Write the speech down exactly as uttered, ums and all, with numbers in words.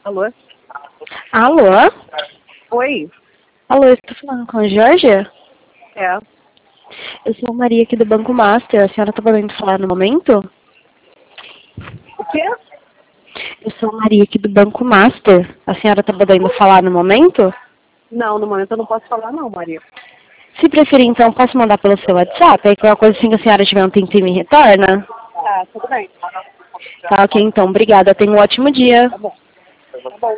Alô? Alô? Oi? Alô, eu estou falando com a Georgia? É. Eu sou a Maria aqui do Banco Master. A senhora está podendo falar no momento? O quê? Eu sou a Maria aqui do Banco Master. A senhora está podendo falar no momento? Não, no momento eu não posso falar não, Maria. Se preferir, então, posso mandar pelo seu WhatsApp? Aí qualquer coisa assim que a senhora tiver um tempinho me retorna? Tá, tudo bem. Tá, ok, então. Obrigada. Tenha um ótimo dia. Tá bom. Tá bom.